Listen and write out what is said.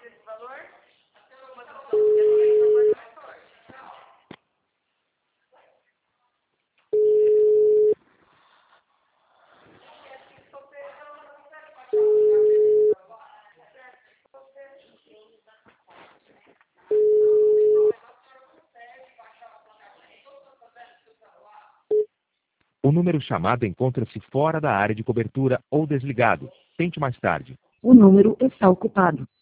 O número chamado encontra-se fora da área de cobertura ou desligado. Tente mais tarde. O número está ocupado.